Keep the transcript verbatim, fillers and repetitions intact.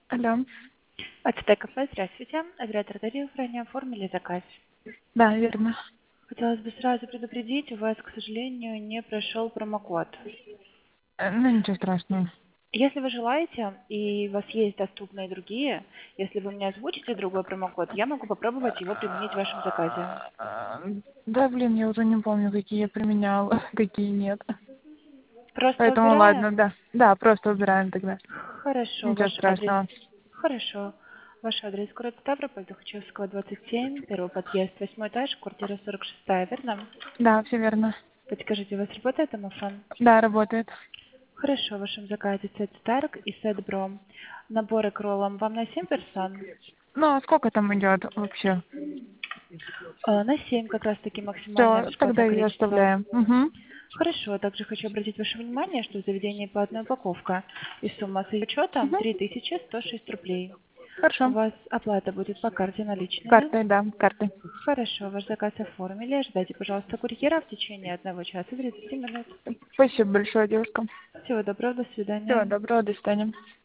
Алло. АЦТ кафе, здравствуйте. Оператор Дарья, ранее оформили заказ. Да, верно. Хотелось бы сразу предупредить, у вас, к сожалению, не прошел промокод. Э, Ну, ничего страшного. Если вы желаете, и у вас есть доступные другие, если вы мне озвучите другой промокод, я могу попробовать его применить в вашем заказе. А, Да, блин, я уже не помню, какие я применяла, какие нет. Просто Поэтому ладно, убираем? да. Да, просто убираем тогда. Хорошо, Ничего ваш адрес. страшного. Хорошо. Ваш адрес город Ставрополь, Тухачевского, двадцать семь, первый подъезд, восьмой этаж, квартира сорок шесть, верно? Да, все верно. Подскажите, у вас работает домофон? Да, работает. Хорошо, в вашем заказе сет Старк и сет Бром. Наборы к роллам вам на семь персон? Ну, а сколько там идет вообще? Э, На семь как раз таки максимальное Все, тогда бесплатное ее количество. оставляем. Угу. Хорошо, также хочу обратить ваше внимание, что в заведении платная упаковка и сумма с ее учетом Угу. три тысячи сто шесть рублей. У Хорошо. вас оплата будет по карте наличными. Картой, да, картой. Хорошо, ваш заказ оформили. Ждайте, пожалуйста, курьера в течение одного часа тридцати минут. Спасибо большое, девушка. Всего доброго, до Всего свидания. доброго, до свидания.